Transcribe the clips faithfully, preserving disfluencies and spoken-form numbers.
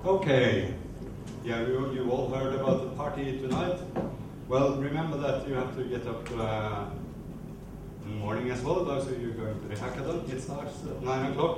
Okay. Yeah, you, you all heard about the party tonight. Well, remember that you have to get up uh, in the morning as well. Those of you going to the hackathon, it starts at nine o'clock.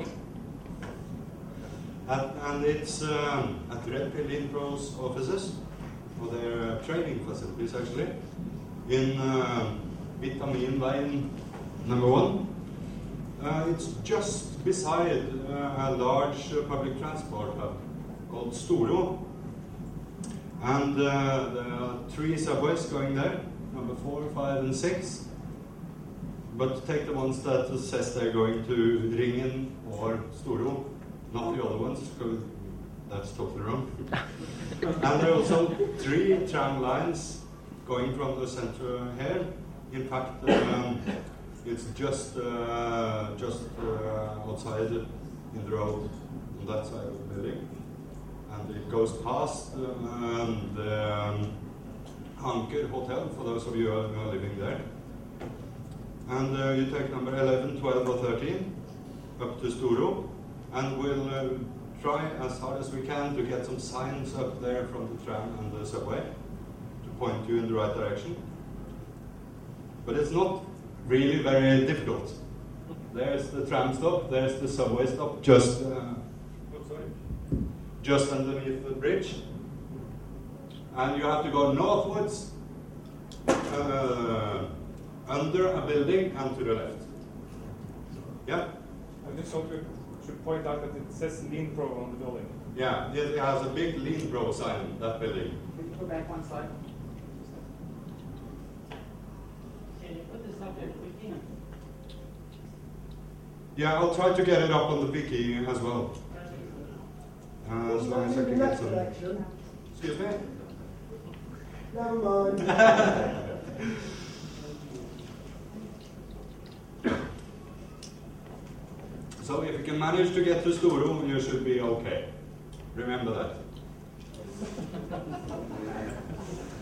At, and it's um, at Red Pill Inpro's offices, or their uh, training facilities actually, in uh, Vitaminveien number one. Uh, it's just beside uh, a large uh, public transport hub called Storo. And uh, there are three subways going there, number four, five, and six. But take the ones that says they're going to Ringen or Storo, not the other ones, because that's totally wrong. And there are also three tram lines going from the center here. In fact, um, it's just uh, just uh, outside in the road on that side of the building. And it goes past um, the um, Anker Hotel, for those of you who are living there. And uh, you take number eleven, twelve, or thirteen up to Storo, and we'll uh, try as hard as we can to get some signs up there from the tram and the subway to point you in the right direction. But it's not really very difficult. There's the tram stop, there's the subway stop, just uh, oh, sorry. just underneath the bridge. And you have to go northwards, uh, under a building and to the left. Yeah? I just want to should point out that it says Linpro on the building. Yeah, it has a big Linpro sign, that building. Can you go back one slide? Can you put this up there quickly? Yeah, I'll try to get it up on the wiki as well. Uh, as long as I can get some. Excuse me? Never mind. So if you can manage to get to Storo, you should be okay. Remember that.